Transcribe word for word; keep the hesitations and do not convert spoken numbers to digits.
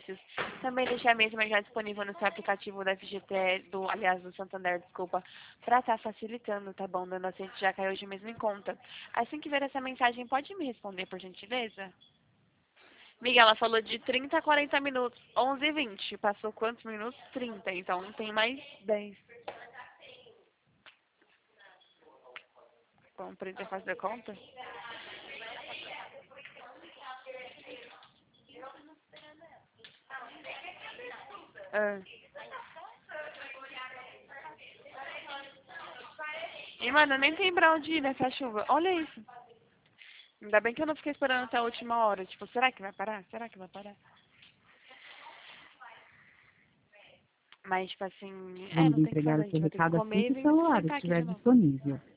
benefícios. Também deixei a mesma já disponível no seu aplicativo da F G T E, do, aliás, do Santander, desculpa, para estar facilitando, tá bom? Dona Inocente já caiu hoje mesmo em conta. Assim que ver essa mensagem, pode me responder, por gentileza? Miguel, ela falou de trinta a quarenta minutos, onze e vinte. Passou quantos minutos? trinta, então não tem mais dez. Bom, pra gente fazer a conta? Ah. E, mano, nem tem pra onde ir nessa chuva. Olha isso. Ainda bem que eu não fiquei esperando até a última hora. Tipo, será que vai parar? Será que vai parar? Mas, tipo assim, é, Vamos não tem o que entregar fazer. o A seu gente vai ter que recado assim comer que e o vir celular sentar aqui estiver de novo. disponível.